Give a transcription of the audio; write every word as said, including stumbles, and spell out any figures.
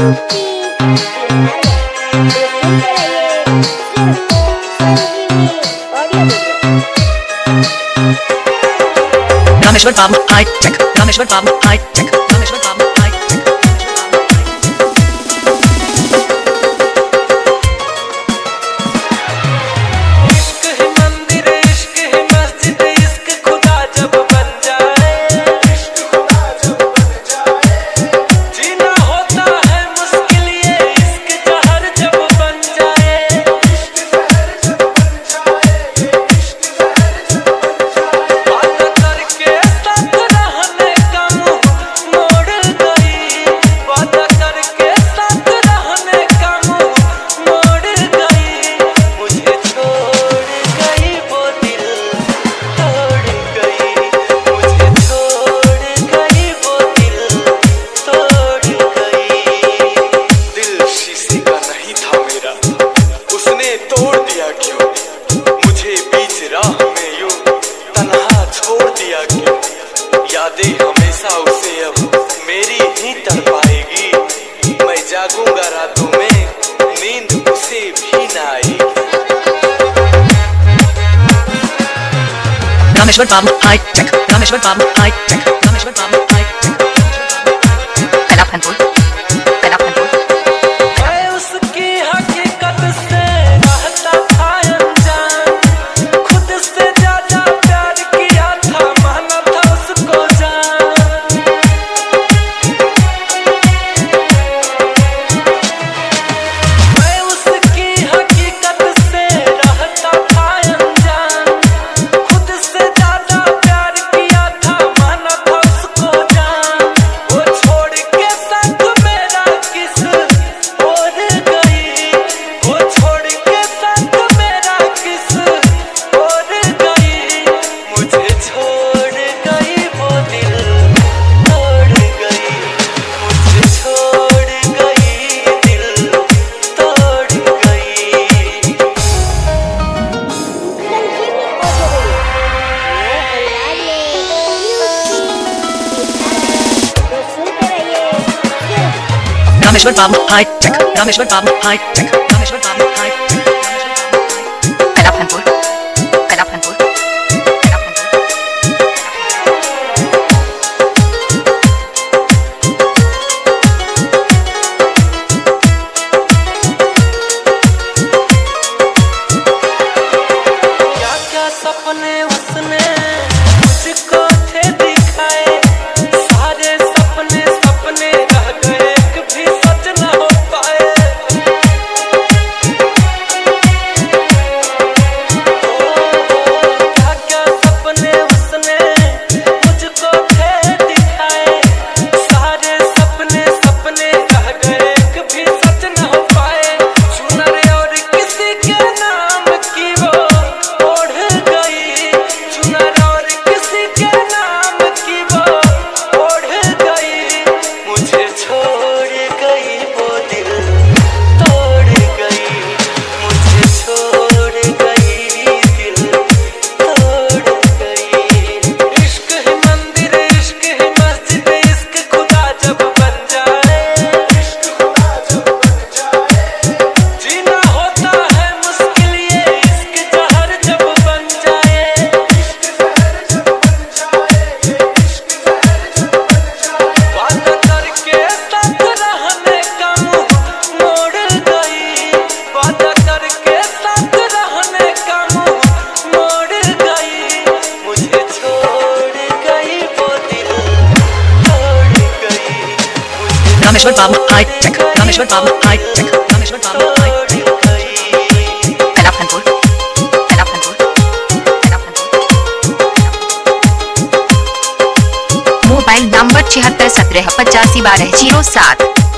रामेश्वर बाबू high tech, Rameshwar बाबू high tech, Rameshwar बाबू हाई टेक। इश्क है मंदिर, इश्क है मस्जिद, इश्क खुदा जब बन जाए, इश्क खुदा जब बन जाए, जीना होता है मुश्किल ये इश्क जहर जब बन जाए, इश्क जहर जब बन जाए, इश्क जहर जब बन जाए। वादा करके साथ रहने का मुंह मोड़ गई, वादा करके साथ रहने का मुंह मोड़ गई, मुझे छोड़ गई वो दिल तोड़ गई, मुझे छोड़ गई वो दिल तोड़ गई। दिल शीशे का नहीं था मेरा, उसने तोड़ दिया क्यों, मुझे बीच राह में यूं तन्हा छोड़ दिया क्यों। यादें हमेशा उसे अब मेरी ही तड़पाएगी, मैं जागूंगा रातों में नींद उसे भी ना आएगी। रामेश्वर बाबू हाई टेक, रामेश्वर बाबू हाई टेक, रामेश्वर बाबू हाई टेक। कलाफनपुर, कलाफनपुर। मैं उसकी हकीकत से रहता था अनजान, खुद से ज्यादा प्यार किया था, माना था उसको जान। मैं उसकी हकीकत से रहता था अनजान, खुद से ज्यादा प्यार किया था, माना था उसको जान। वो छोड़ के साथ मेरा किस और गई, वो छोड़ के साथ मेरा किस और गई, मुझे छोड़ गई वो दिल तोड़ गई, मुझे छोड़ गई दिल तोड़ गई। रामेश्वर बाबू हाई टेक, रामेश्वर बाबू हाई टेक, रामेश्वर बाबू हाई टेक। कलाफनपुर, कलाफनपुर, कलाफनपुर। क्या क्या सपने उसने मुझको थे दिखाए, सारे सपने सपने रह गए, एक भी सच न हो पाए। क्या क्या सपने उसने मुझको थे दिखाए, सारे सपने सपने रह गए, एक भी सच न हो पाए। चुनर और किसी के नाम की वो ओढ़ गई, चुनर और किसी के नाम की वो ओढ़ गई, मुझे छोड़ गई वो दिल तोड़ गई, मुझे छोड़ गई दिल तोड़ गई। इश्क है मंदिर, इश्क है मस्जिद, इश्क खुदा जब बन जाए, इश्क खुदा जब बन जाए, जीना होता है मुश्किल ये इश्क जहर जब बन जाए, इश्क जहर जब बन जाए, इश्क जहर जब बन जाए। वादा करके साथ रहने का मुंह मोड़ गई, वादा करके साथ रहने का मुंह मोड़ गई, मुझे छोड़ गई वो दिल तोड़ गई, मुझे रामेश्वर बाबू हाई टेक, रामेश्वर बाबू हाई टेक, रामेश्वर बाबू हाई टेक। तोड़ गई। कलाफनपुर, कलाफनपुर, कलाफनपुर। मोबाइल नंबर छिहत्तर सत्रह पचासी बारह जीरो सात।